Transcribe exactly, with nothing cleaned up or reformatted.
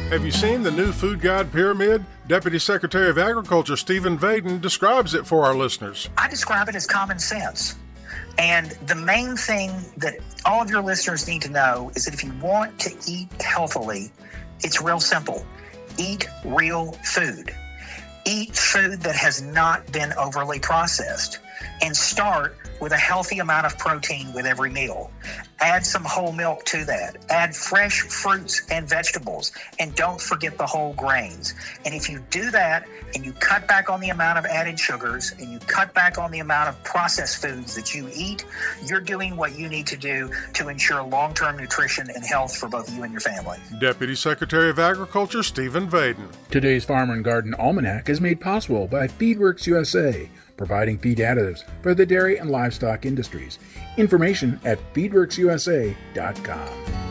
Have you seen the new food guide pyramid? Deputy Secretary of Agriculture Stephen Vaden describes it for our listeners. I describe it as common sense. And the main thing that all of your listeners need to know is that if you want to eat healthily, it's real simple. Eat real food. Eat food that has not been overly processed. And start with a healthy amount of protein with every meal. Add some whole milk to that. Add fresh fruits and vegetables. And don't forget the whole grains. And if you do that and you cut back on the amount of added sugars and you cut back on the amount of processed foods that you eat, you're doing what you need to do to ensure long-term nutrition and health for both you and your family. Deputy Secretary of Agriculture Stephen Vaden. Today's Farm and Garden Almanac is made possible by FeedWorks U S A, providing feed additives for the dairy and livestock industries. Information at feedworks u s a dot com.